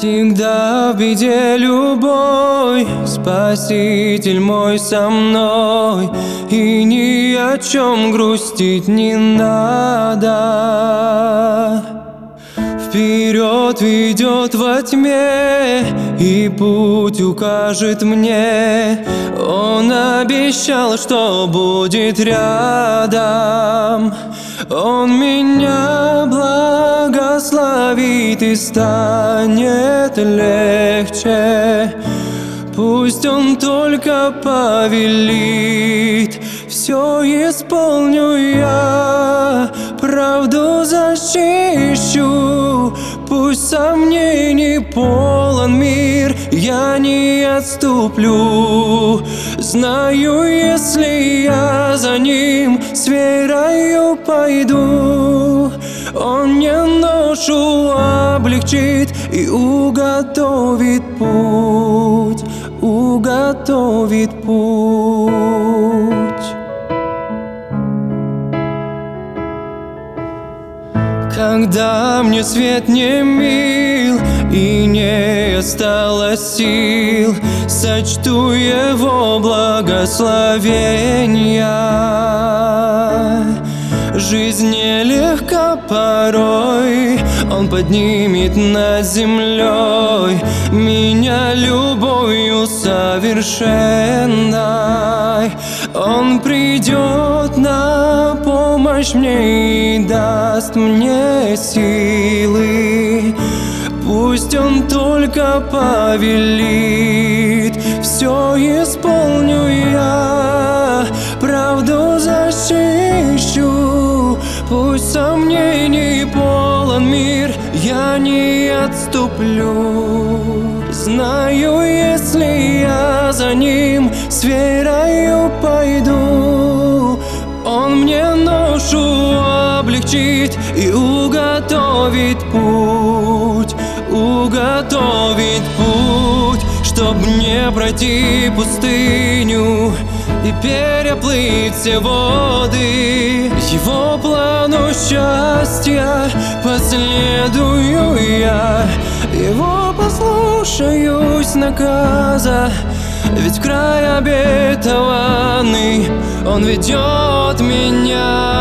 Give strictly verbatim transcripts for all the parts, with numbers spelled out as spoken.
Всегда в беде любой, Спаситель мой со мной, и ни о чем грустить не надо. Вперед ведет во тьме, и путь укажет мне. Он обещал, что будет рядом. Он меня благословит, и станет легче. Пусть он только повелит, все исполню я, правду защищу. Пусть сомнений полон мир, я не отступлю. Знаю, если я за ним с верою пойду, он мне ношу облегчит и уготовит путь, уготовит путь. Когда мне свет не мил и не осталось сил, сочту его благословения. Жизнь нелегка порой, он поднимет над землей меня любовью совершенной. Он придет на помощь мне и даст мне силы. Пусть он только повелит, все исполню я, правду защищу. Пусть сомнений полон мир, я не отступлю. Знаю, если я за ним с верою пойду, он мне ношу облегчит и уготовит путь, уготовит путь, чтоб не пройти пустыню и переплыть все воды. Его плану счастья последую я, его послушаюсь наказа, ведь в край обетованный он ведет меня.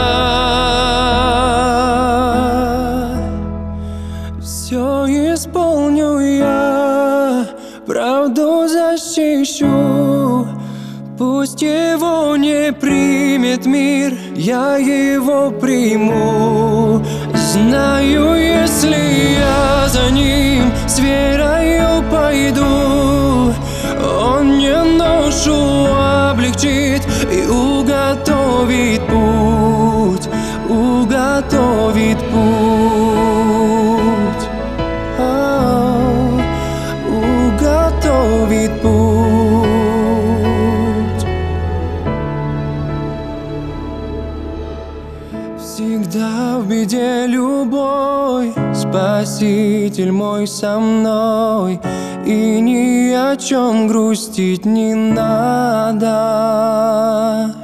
Все исполню я, правду защищу. Пусть его не примет мир, я его приму. Знаю, если я за ним с верою пойду, он мне ношу облегчит и уготовит путь, уготовит путь, а, уготовит путь. Всегда в беде любой, Спаситель мой со мной, и ни о чем грустить не надо.